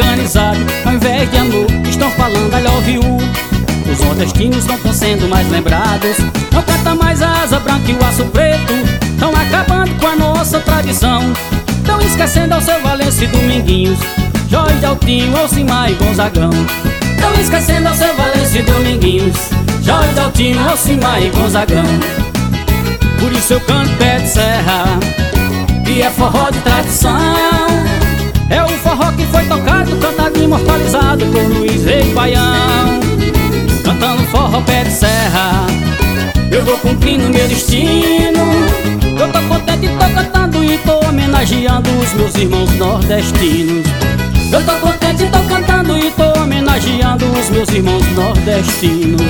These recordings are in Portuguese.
americanizado. Ao invés de amor, estão falando I love you. Os nordestinos não estão sendo mais lembrados. Não canta mais a asa branca e o aço preto. Estão acabando com a nossa tradição. Estão esquecendo Alceu Valença e Dominguinhos, Jorge Daltinho, Alcimar e Gonzagão. Estão esquecendo Alceu Valença e Dominguinhos, Jorge Daltinho, Alcimar e Gonzagão. Por isso eu canto pé de serra, que é forró de tradição. É o forró que foi tocado, cantado e imortalizado por Luiz Rei Baião. Cantando forró pé de serra, eu vou cumprindo meu destino. Eu tô contente, tô cantando e tô homenageando os meus irmãos nordestinos. Eu tô contente, tô cantando e tô homenageando os meus irmãos nordestinos.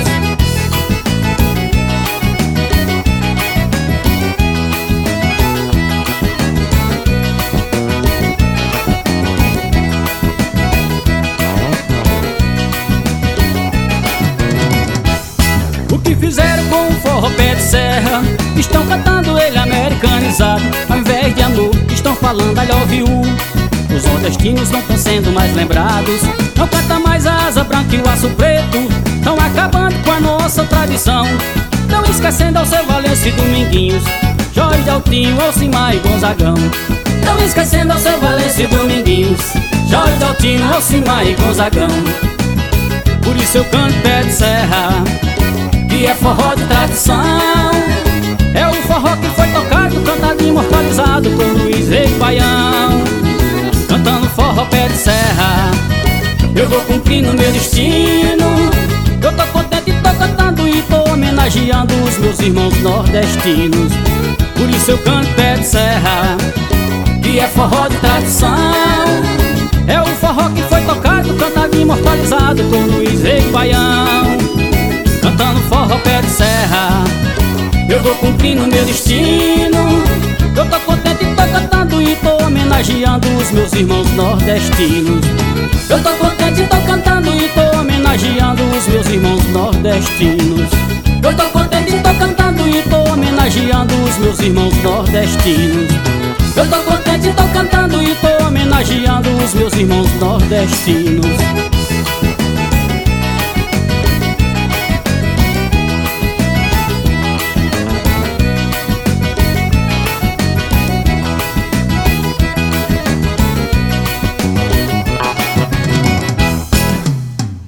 O que fizeram com o forró pé de serra? Estão cantando ele americanizado. Ao invés de amor, estão falando I love you. Os nordestinos não estão sendo mais lembrados. Não canta mais a asa branca e o aço preto. Estão acabando com a nossa tradição. Estão esquecendo Alceu Valença e Dominguinhos, Jorge Daltinho, Alcimar e Gonzagão. Estão esquecendo Alceu Valença e Dominguinhos, Jorge Daltinho, Alcimar e Gonzagão. Por isso eu canto pé de serra, que é forró de tradição. É o forró que foi tocado, cantado e imortalizado por Luiz Rei Baião. Cantando forró pé de serra, eu vou cumprindo meu destino. Eu tô contente, tô cantando e tô homenageando os meus irmãos nordestinos. Por isso eu canto pé de serra, que é forró de tradição. É o forró que foi tocado, cantado e imortalizado por Luiz Rei Baião. Cantando forró pé de serra, eu vou cumprindo meu destino. Eu tô contente, tô cantando e tô homenageando os meus irmãos nordestinos. Eu tô contente, tô cantando e tô homenageando os meus irmãos nordestinos. Eu tô contente, tô cantando e tô homenageando os meus irmãos nordestinos. Eu tô contente, tô cantando e tô homenageando os meus irmãos nordestinos.